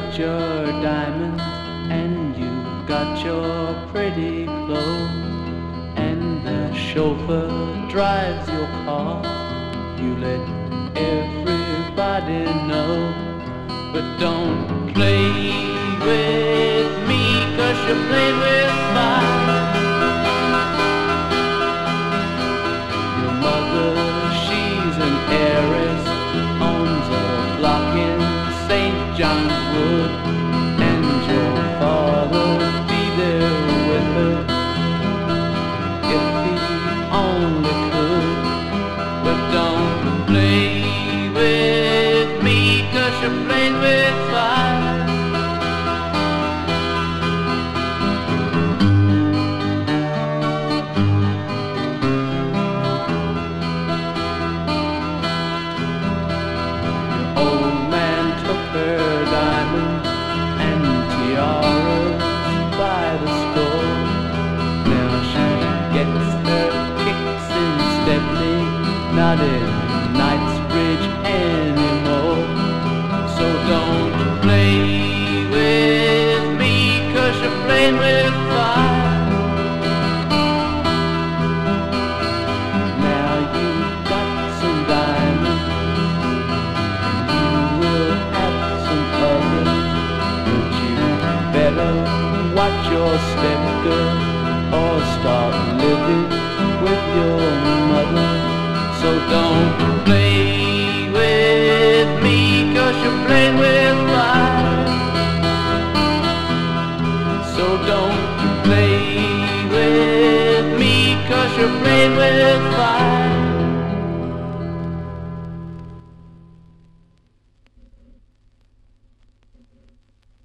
got your diamonds and you got your pretty clothes, and the chauffeur drives your car. You let everybody know, but don't play with me, 'cause you're playing with fire. Your mother, she's an heiress, owns a block in St. John's Wood, and your father'd be there with her if he only could. But don't play with me, 'cause you're playing with fire. Her diamonds and tiaras by the score. Now she gets her kicks in Stepney, not in Knightsbridge anymore. So don't play with me, 'cause you're playing with fire. Now you've got some diamonds, watch your step, girl, or start living with your mother. So don't play with me, 'cause you're playing with fire. So don't